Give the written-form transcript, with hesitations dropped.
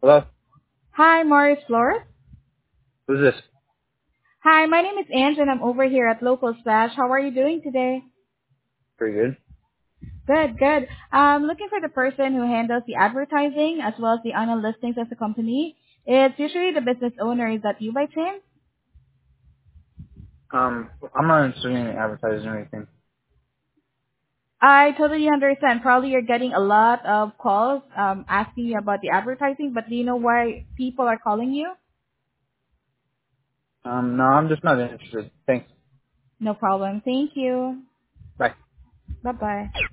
Hello? Hi, Morris Flores. Who's this? Hi, my name is Ange and I'm over here at Local Splash. How are you doing today? Pretty good. Good, good. Looking for the person who handles the advertising as well as the annual listings of the company. It's usually the business owner. Is that you by chance? I'm not interested in advertising or anything. I totally understand. Probably you're getting a lot of calls asking you about the advertising, but do you know why people are calling you? No, I'm just not interested. Thanks. No problem. Thank you. Bye. Bye-bye.